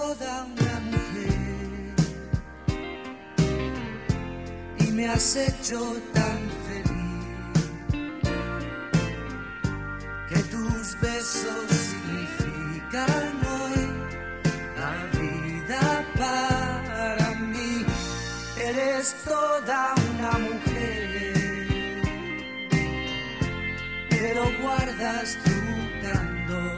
toda una mujer y me has hecho tan feliz que tus besos significan hoy la vida para mí. Eres toda una mujer, pero guardas tu candor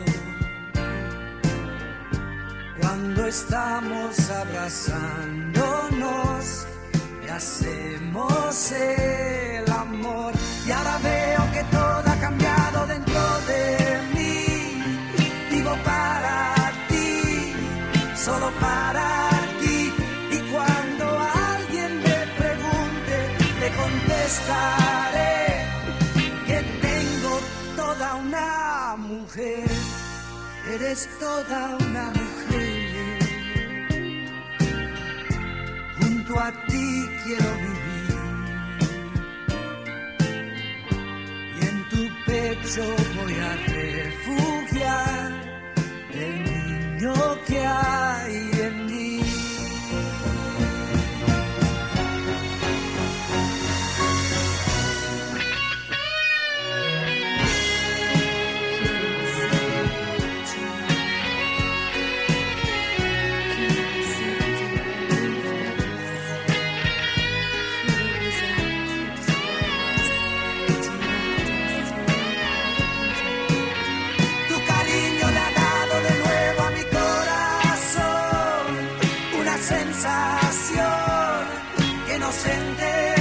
cuando estamos abrazándonos y hacemos el amor. Y ahora veo que todo ha cambiado dentro de mí. Vivo para ti, solo para ti. Y cuando alguien me pregunte, le contestaré que tengo toda una mujer. Eres toda una mujer. Junto a ti quiero vivir y en tu pecho voy a refugiar el niño que hay en mí. Sensación que nos enteró.